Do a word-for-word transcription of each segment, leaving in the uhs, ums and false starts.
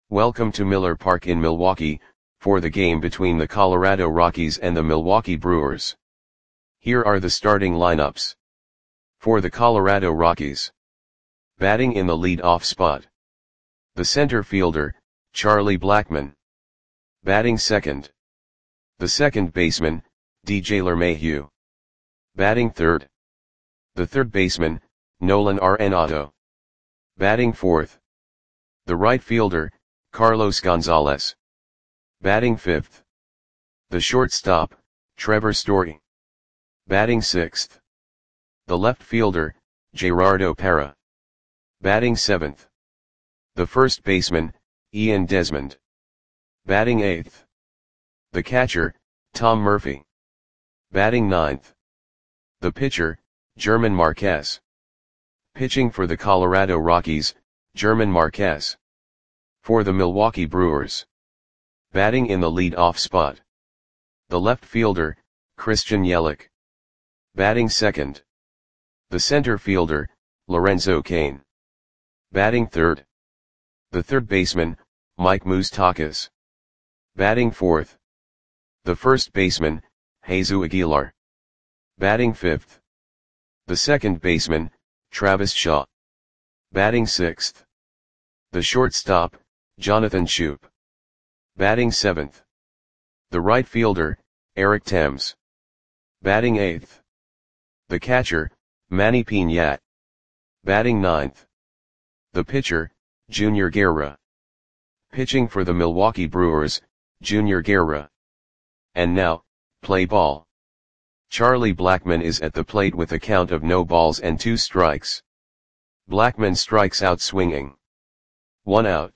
Welcome to Miller Park in Milwaukee, for the game between the Colorado Rockies and the Milwaukee Brewers. Here are the starting lineups. For the Colorado Rockies. Batting in the lead-off spot. The center fielder, Charlie Blackmon. Batting second. The second baseman, D J LeMahieu. Batting third. The third baseman, Nolan Arenado. Batting fourth. The right fielder, Carlos Gonzalez. Batting fifth. The shortstop, Trevor Story. Batting sixth. The left fielder, Gerardo Parra. Batting seventh. The first baseman, Ian Desmond. Batting eighth. The catcher, Tom Murphy. Batting ninth. The pitcher, German Marquez. Pitching for the Colorado Rockies, German Marquez. For the Milwaukee Brewers. Batting in the lead-off spot. The left fielder, Christian Yelich. Batting second. The center fielder, Lorenzo Cain. Batting third. The third baseman, Mike Moustakas. Batting fourth. The first baseman, Jesus Aguilar. Batting fifth. The second baseman, Travis Shaw. Batting sixth. The shortstop, Jonathan Schoop. Batting seventh. The right fielder, Eric Thames. Batting eighth. The catcher, Manny Piñat. Batting ninth. The pitcher, Junior Guerra. Pitching for the Milwaukee Brewers, Junior Guerra. And now, play ball. Charlie Blackmon is at the plate with a count of no balls and two strikes. Blackmon strikes out swinging. One out.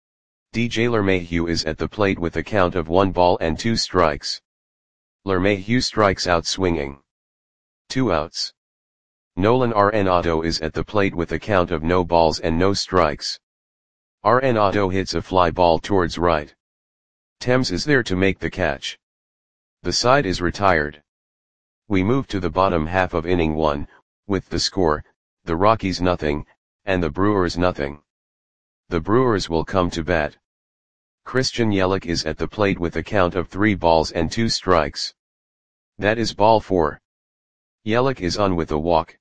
D J LeMahieu is at the plate with a count of one ball and two strikes. LeMahieu strikes out swinging. Two outs. Nolan Arenado is at the plate with a count of no balls and no strikes. Arenado hits a fly ball towards right. Thames is there to make the catch. The side is retired. We move to the bottom half of inning one, with the score, the Rockies nothing, and the Brewers nothing. The Brewers will come to bat. Christian Yelich is at the plate with a count of three balls and two strikes. That is ball four. Yelich is on with a walk.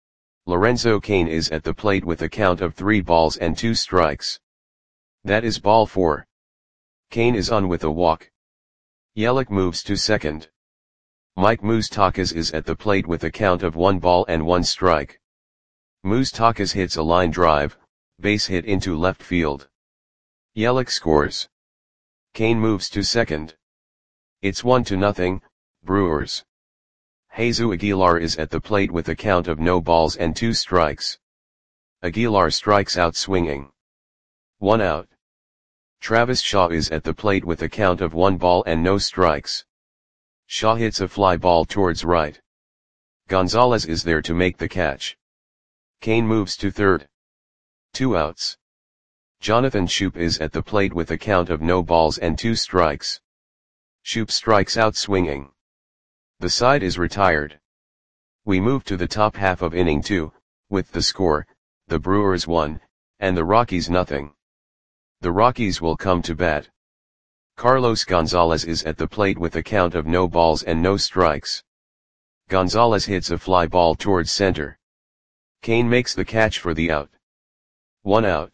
Lorenzo Cain is at the plate with a count of three balls and two strikes. That is ball four. Cain is on with a walk. Yelich moves to second. Mike Moustakas is at the plate with a count of one ball and one strike. Moustakas hits a line drive, base hit into left field. Yelich scores. Cain moves to second. It's one to nothing, Brewers. Jesus Aguilar is at the plate with a count of no balls and two strikes. Aguilar strikes out swinging. One out. Travis Shaw is at the plate with a count of one ball and no strikes. Shaw hits a fly ball towards right. Gonzalez is there to make the catch. Cain moves to third. Two outs. Jonathan Schoop is at the plate with a count of no balls and two strikes. Schoop strikes out swinging. The side is retired. We move to the top half of inning two, with the score, the Brewers one, and the Rockies nothing. The Rockies will come to bat. Carlos Gonzalez is at the plate with a count of no balls and no strikes. Gonzalez hits a fly ball towards center. Cain makes the catch for the out. One out.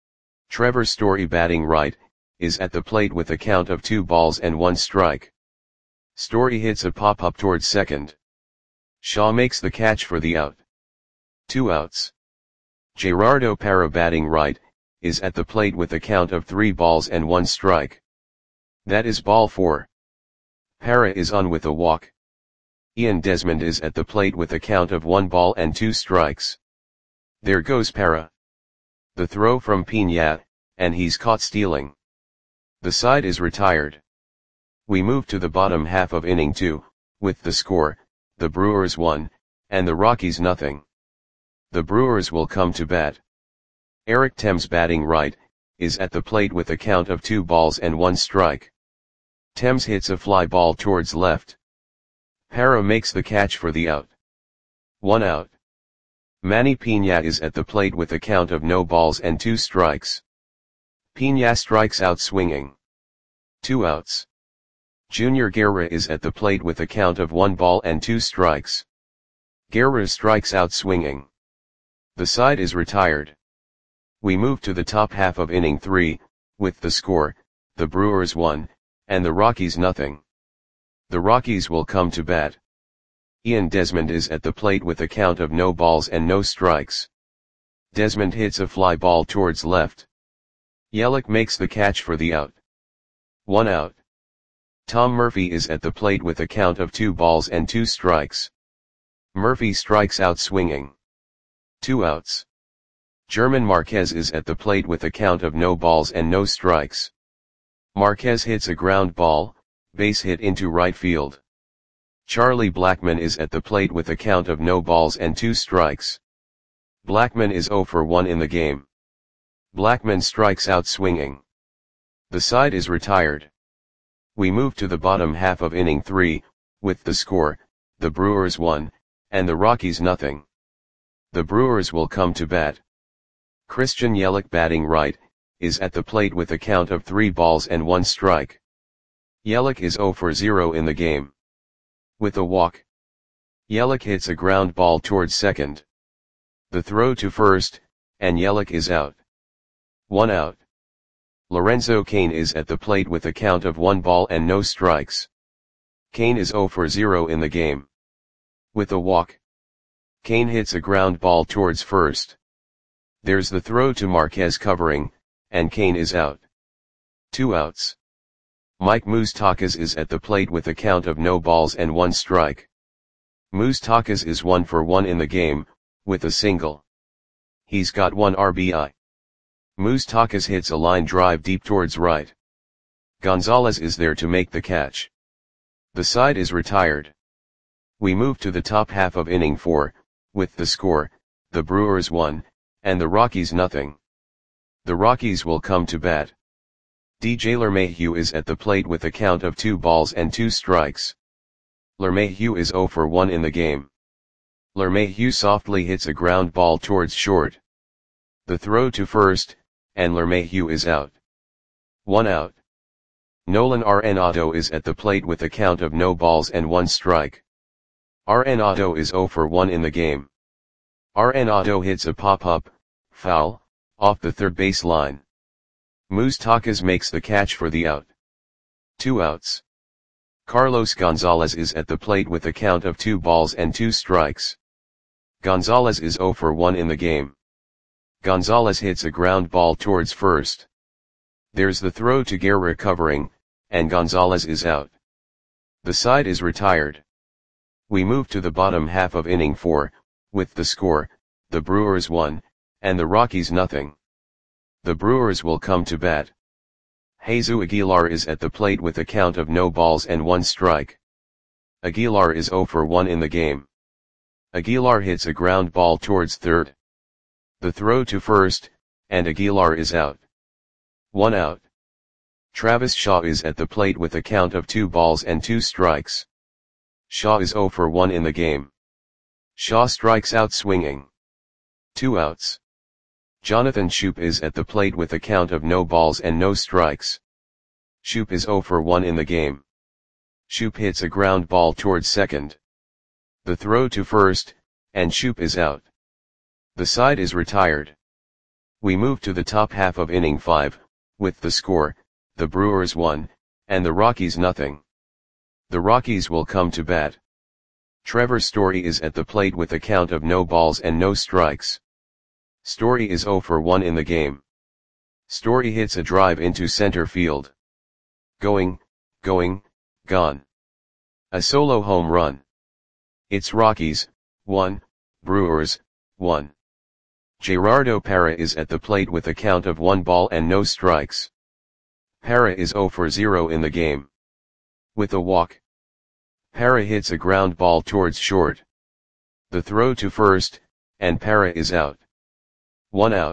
Trevor Story, batting right, is at the plate with a count of two balls and one strike. Story hits a pop-up towards second. Shaw makes the catch for the out. Two outs. Gerardo Parra, batting right, is at the plate with a count of three balls and one strike. That is ball four. Parra is on with a walk. Ian Desmond is at the plate with a count of one ball and two strikes. There goes Parra. The throw from Piñat, and he's caught stealing. The side is retired. We move to the bottom half of inning two, with the score, the Brewers one, and the Rockies nothing. The Brewers will come to bat. Eric Thames, batting right, is at the plate with a count of two balls and one strike. Thames hits a fly ball towards left. Parra makes the catch for the out. One out. Manny Piñat is at the plate with a count of no balls and two strikes. Pena strikes out swinging. Two outs. Junior Guerra is at the plate with a count of one ball and two strikes. Guerra strikes out swinging. The side is retired. We move to the top half of inning three, with the score, the Brewers one, and the Rockies nothing. The Rockies will come to bat. Ian Desmond is at the plate with a count of no balls and no strikes. Desmond hits a fly ball towards left. Yelich makes the catch for the out. One out. Tom Murphy is at the plate with a count of two balls and two strikes. Murphy strikes out swinging. Two outs. German Marquez is at the plate with a count of no balls and no strikes. Marquez hits a ground ball, base hit into right field. Charlie Blackmon is at the plate with a count of no balls and two strikes. Blackmon is oh for one in the game. Blackmon strikes out swinging. The side is retired. We move to the bottom half of inning three, with the score, the Brewers one, and the Rockies nothing. The Brewers will come to bat. Christian Yelich, batting right, is at the plate with a count of three balls and one strike. Yelich is oh for zero in the game. With a walk. Yelich hits a ground ball towards second. The throw to first, and Yelich is out. One out. Lorenzo Cain is at the plate with a count of one ball and no strikes. Cain is oh for zero in the game. With a walk. Cain hits a ground ball towards first. There's the throw to Marquez covering, and Cain is out. Two outs. Mike Moustakas is at the plate with a count of no balls and one strike. Moustakas is one for one in the game, with a single. He's got one R B I. Moustakas hits a line drive deep towards right. Gonzalez is there to make the catch. The side is retired. We move to the top half of inning four, with the score, the Brewers one, and the Rockies nothing. The Rockies will come to bat. D J LeMahieu is at the plate with a count of two balls and two strikes. LeMahieu is oh for one in the game. LeMahieu softly hits a ground ball towards short. The throw to first, and LeMahieu is out. One out. Nolan Arenado is at the plate with a count of no balls and one strike. Arenado is oh for one in the game. Arenado hits a pop-up, foul, off the third base line. Moustakas makes the catch for the out. Two outs. Carlos Gonzalez is at the plate with a count of two balls and two strikes. Gonzalez is oh for one in the game. Gonzalez hits a ground ball towards first. There's the throw to Guerra covering, and Gonzalez is out. The side is retired. We move to the bottom half of inning four, with the score, the Brewers one, and the Rockies nothing. The Brewers will come to bat. Jesus Aguilar is at the plate with a count of no balls and one strike. Aguilar is oh for one in the game. Aguilar hits a ground ball towards third. The throw to first, and Aguilar is out. One out. Travis Shaw is at the plate with a count of two balls and two strikes. Shaw is oh for one in the game. Shaw strikes out swinging. Two outs. Jonathan Schoop is at the plate with a count of no balls and no strikes. Schoop is oh for one in the game. Schoop hits a ground ball towards second. The throw to first, and Schoop is out. The side is retired. We move to the top half of inning five, with the score, the Brewers one, and the Rockies nothing. The Rockies will come to bat. Trevor Story is at the plate with a count of no balls and no strikes. Story is oh for one in the game. Story hits a drive into center field. Going, going, gone. A solo home run. It's Rockies, one, Brewers, one. Gerardo Parra is at the plate with a count of one ball and no strikes. Parra is oh for zero in the game. With a walk. Parra hits a ground ball towards short. The throw to first, and Parra is out. One out.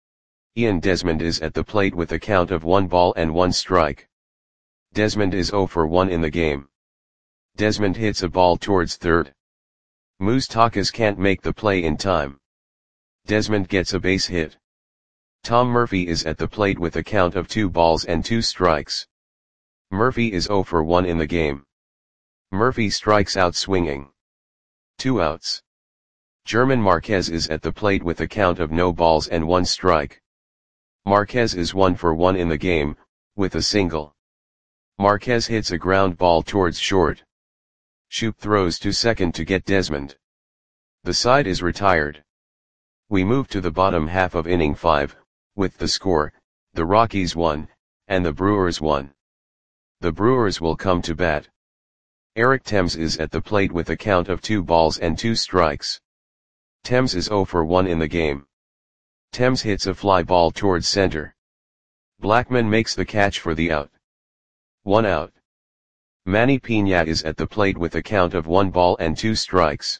Ian Desmond is at the plate with a count of one ball and one strike. Desmond is oh for one in the game. Desmond hits a ball towards third. Moustakas can't make the play in time. Desmond gets a base hit. Tom Murphy is at the plate with a count of two balls and two strikes. Murphy is zero for one in the game. Murphy strikes out swinging. Two outs. German Marquez is at the plate with a count of no balls and one strike. Marquez is one for one in the game, with a single. Marquez hits a ground ball towards short. Shoop throws to second to get Desmond. The side is retired. We move to the bottom half of inning five, with the score, the Rockies one, and the Brewers one. The Brewers will come to bat. Eric Thames is at the plate with a count of two balls and two strikes. Thames is zero for one in the game. Thames hits a fly ball towards center. Blackman makes the catch for the out. One out. Manny Piña is at the plate with a count of one ball and two strikes.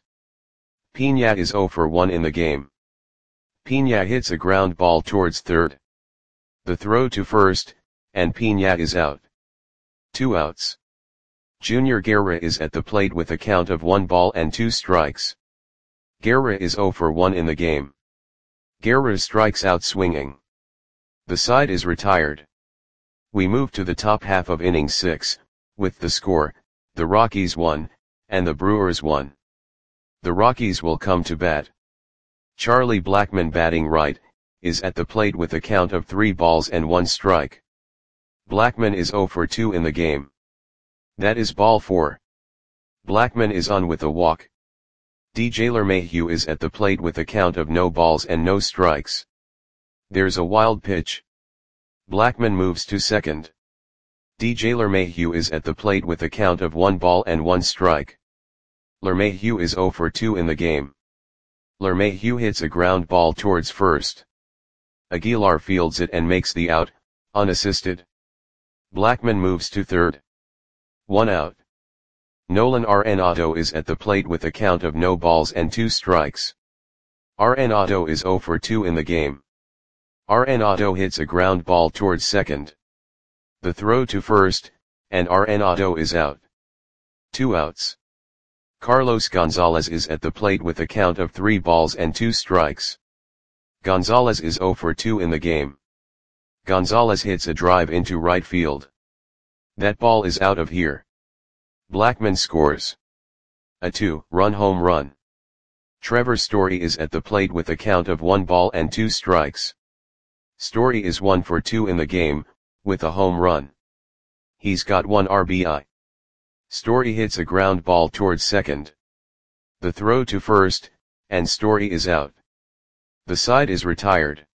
Piña is zero for one in the game. Piña hits a ground ball towards third. The throw to first, and Piña is out. Two outs. Junior Guerra is at the plate with a count of one ball and two strikes. Guerra is zero for one in the game. Guerra strikes out swinging. The side is retired. We move to the top half of inning six, with the score, the Rockies one, and the Brewers one. The Rockies will come to bat. Charlie Blackmon, batting right, is at the plate with a count of three balls and one strike. Blackmon is zero for two in the game. That is ball four. Blackmon is on with a walk. D J LeMahieu is at the plate with a count of no balls and no strikes. There's a wild pitch. Blackmon moves to second. D J LeMahieu is at the plate with a count of one ball and one strike. LeMahieu is zero for two in the game. LeMahieu hits a ground ball towards first. Aguilar fields it and makes the out, unassisted. Blackmon moves to third. One out. Nolan Arenado is at the plate with a count of no balls and two strikes. Arenado is zero for two in the game. Arenado hits a ground ball towards second. The throw to first, and Arenado is out. Two outs. Carlos Gonzalez is at the plate with a count of three balls and two strikes. Gonzalez is zero for two in the game. Gonzalez hits a drive into right field. That ball is out of here. Blackmon scores a two-run home run. Trevor Story is at the plate with a count of one ball and two strikes. Story is one for two in the game, with a home run. He's got one R B I. Story hits a ground ball towards second. The throw to first, and Story is out. The side is retired.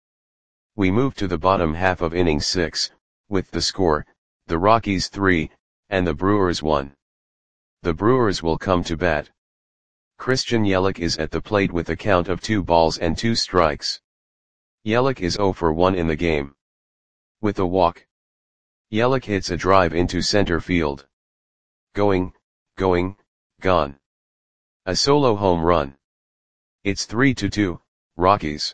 We move to the bottom half of inning six, with the score, the Rockies three, and the Brewers one. The Brewers will come to bat. Christian Yelich is at the plate with a count of two balls and two strikes. Yelich is zero for one in the game. With a walk. Yelich hits a drive into center field. Going, going, gone. A solo home run. It's three to two, Rockies.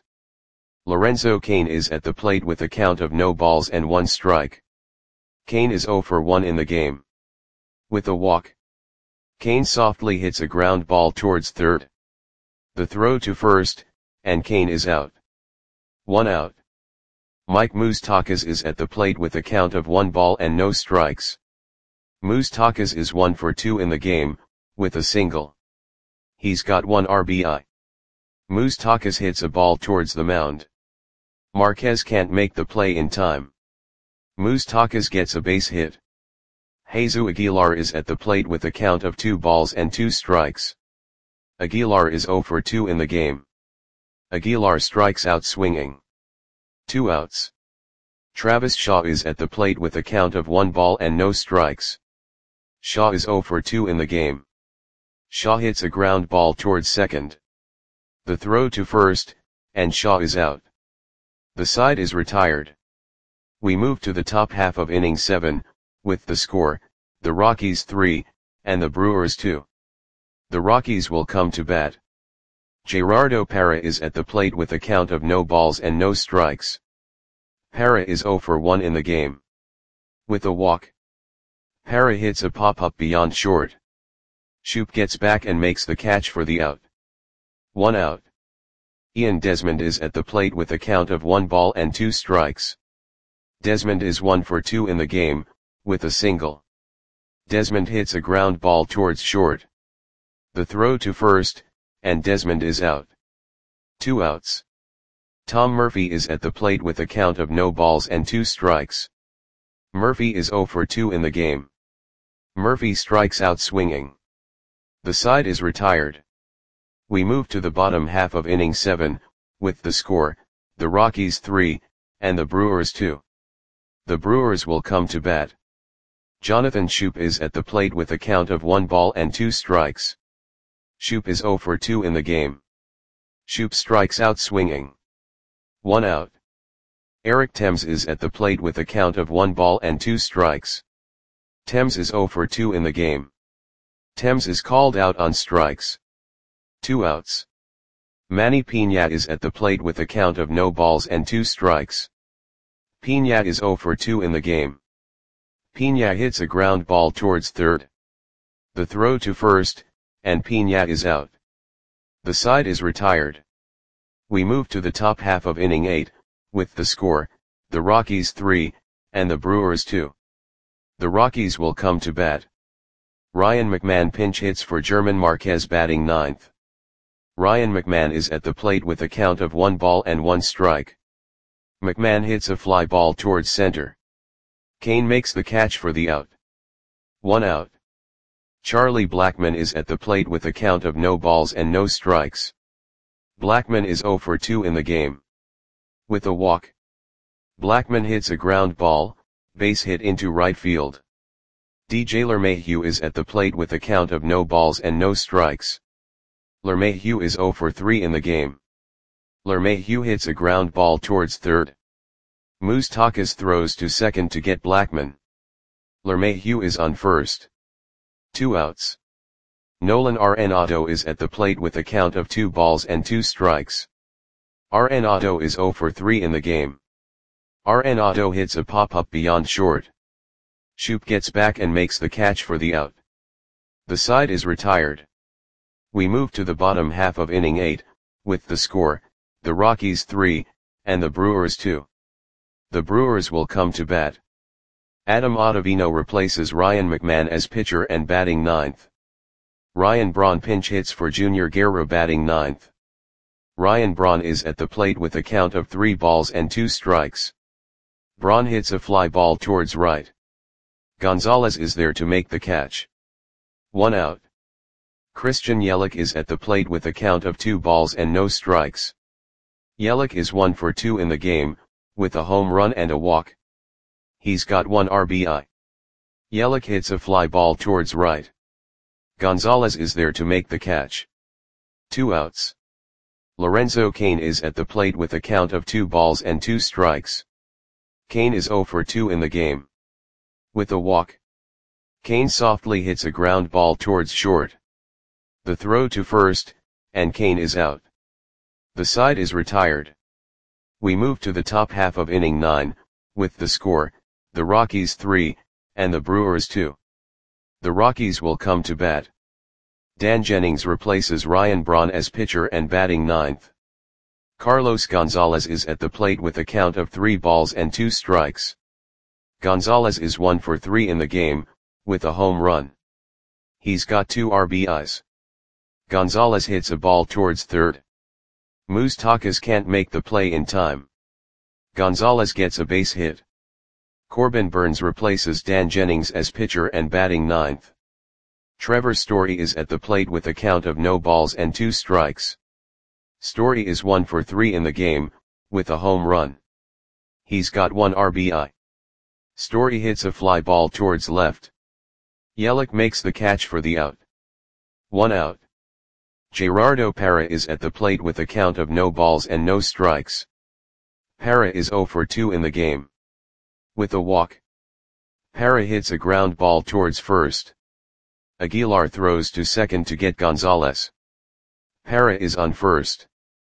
Lorenzo Cain is at the plate with a count of no balls and one strike. Cain is zero for one in the game. With a walk. Cain softly hits a ground ball towards third. The throw to first, and Cain is out. One out. Mike Moustakas is at the plate with a count of one ball and no strikes. Moustakas is one for two in the game, with a single. He's got one R B I. Moustakas hits a ball towards the mound. Marquez can't make the play in time. Moustakas gets a base hit. Jesus Aguilar is at the plate with a count of two balls and two strikes. Aguilar is zero for two in the game. Aguilar strikes out swinging. Two outs. Travis Shaw is at the plate with a count of one ball and no strikes. Shaw is zero for two in the game. Shaw hits a ground ball towards second. The throw to first, and Shaw is out. The side is retired. We move to the top half of inning seven, with the score, the Rockies three, and the Brewers two. The Rockies will come to bat. Gerardo Parra is at the plate with a count of no balls and no strikes. Parra is zero for one in the game. With a walk. Parra hits a pop-up beyond short. Shoop gets back and makes the catch for the out. One out. Ian Desmond is at the plate with a count of one ball and two strikes. Desmond is one for two in the game, with a single. Desmond hits a ground ball towards short. The throw to first, and Desmond is out. Two outs. Tom Murphy is at the plate with a count of no balls and two strikes. Murphy is zero for two in the game. Murphy strikes out swinging. The side is retired. We move to the bottom half of inning seven, with the score, the Rockies three, and the Brewers two. The Brewers will come to bat. Jonathan Schoop is at the plate with a count of one ball and two strikes. Schoop is zero for two in the game. Schoop strikes out swinging. One out. Eric Thames is at the plate with a count of one ball and two strikes. Thames is zero for two in the game. Thames is called out on strikes. Two outs. Manny Piña is at the plate with a count of no balls and two strikes. Piña is zero for two in the game. Piña hits a ground ball towards third. The throw to first, and Piña is out. The side is retired. We move to the top half of inning eight, with the score, the Rockies three, and the Brewers two. The Rockies will come to bat. Ryan McMahon pinch hits for German Marquez batting ninth. Ryan McMahon is at the plate with a count of one ball and one strike. McMahon hits a fly ball towards center. Kane makes the catch for the out. One out. Charlie Blackmon is at the plate with a count of no balls and no strikes. Blackmon is zero for two in the game. With a walk. Blackmon hits a ground ball, base hit into right field. D J LeMahieu is at the plate with a count of no balls and no strikes. LeMahieu is zero for three in the game. LeMahieu hits a ground ball towards third. Moustakas throws to second to get Blackmon. LeMahieu is on first. Two outs. Nolan Arenado is at the plate with a count of two balls and two strikes. Arenado is zero for three in the game. Arenado hits a pop-up beyond short. Schoop gets back and makes the catch for the out. The side is retired. We move to the bottom half of inning eight, with the score, the Rockies three, and the Brewers two. The Brewers will come to bat. Adam Ottavino replaces Ryan McMahon as pitcher and batting ninth. Ryan Braun pinch hits for Junior Guerra batting ninth. Ryan Braun is at the plate with a count of three balls and two strikes. Braun hits a fly ball towards right. Gonzalez is there to make the catch. One out. Christian Yelich is at the plate with a count of two balls and no strikes. Yelich is one for two in the game, with a home run and a walk. He's got one R B I. Yelich hits a fly ball towards right. Gonzalez is there to make the catch. Two outs. Lorenzo Cain is at the plate with a count of two balls and two strikes. Cain is zero for two in the game. With a walk. Cain softly hits a ground ball towards short. The throw to first, and Cain is out. The side is retired. We move to the top half of inning nine, with the score, the Rockies three, and the Brewers two. The Rockies will come to bat. Dan Jennings replaces Ryan Braun as pitcher and batting ninth. Carlos Gonzalez is at the plate with a count of three balls and two strikes. Gonzalez is one for three in the game, with a home run. He's got two R B Is. Gonzalez hits a ball towards third. Moustakas can't make the play in time. Gonzalez gets a base hit. Corbin Burns replaces Dan Jennings as pitcher and batting ninth. Trevor Story is at the plate with a count of no balls and two strikes. Story is one for three in the game, with a home run. He's got one R B I. Story hits a fly ball towards left. Yelich makes the catch for the out. One out. Gerardo Parra is at the plate with a count of no balls and no strikes. Parra is zero for two in the game. With a walk. Parra hits a ground ball towards first. Aguilar throws to second to get Gonzalez. Parra is on first.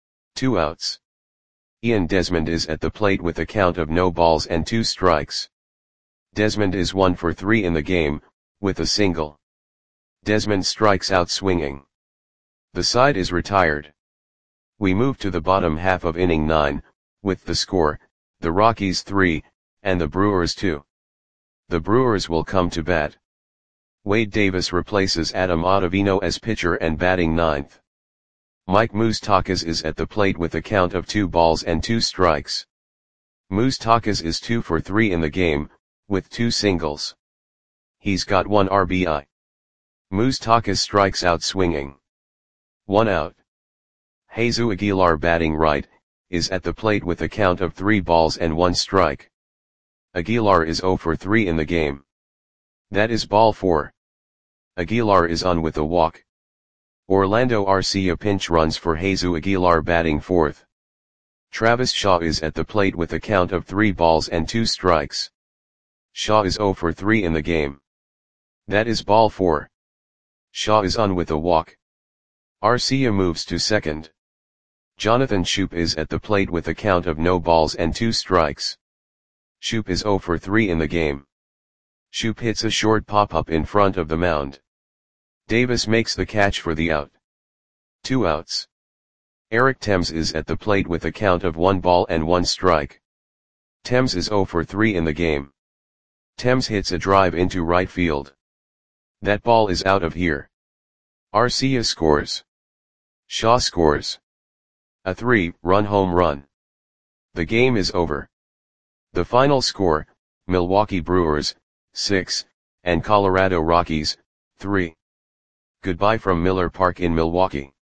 Two outs. Ian Desmond is at the plate with a count of no balls and two strikes. Desmond is one for three in the game, with a single. Desmond strikes out swinging. The side is retired. We move to the bottom half of inning nine, with the score, the Rockies three, and the Brewers two. The Brewers will come to bat. Wade Davis replaces Adam Ottavino as pitcher and batting ninth. Mike Moustakas is at the plate with a count of two balls and two strikes. Moustakas is two for three in the game, with two singles. He's got one R B I. Moustakas strikes out swinging. One out. Jesus Aguilar batting right, is at the plate with a count of three balls and one strike. Aguilar is zero for three in the game. That is ball four. Aguilar is on with a walk. Orlando Arcia pinch runs for Jesus Aguilar batting fourth. Travis Shaw is at the plate with a count of three balls and two strikes. Shaw is zero for three in the game. That is ball four. Shaw is on with a walk. Arcia moves to second. Jonathan Schoop is at the plate with a count of no balls and two strikes. Schoop is zero for three in the game. Schoop hits a short pop-up in front of the mound. Davis makes the catch for the out. Two outs. Eric Thames is at the plate with a count of one ball and one strike. Thames is zero for three in the game. Thames hits a drive into right field. That ball is out of here. Arcia scores. Shaw scores. A three-run home run. The game is over. The final score, Milwaukee Brewers, six, and Colorado Rockies, three. Goodbye from Miller Park in Milwaukee.